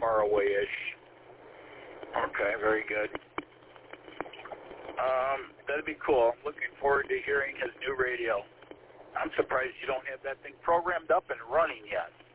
hour away-ish. Okay, very good. That'd be cool. I'm looking forward to hearing his new radio. I'm surprised you don't have that thing programmed up and running yet.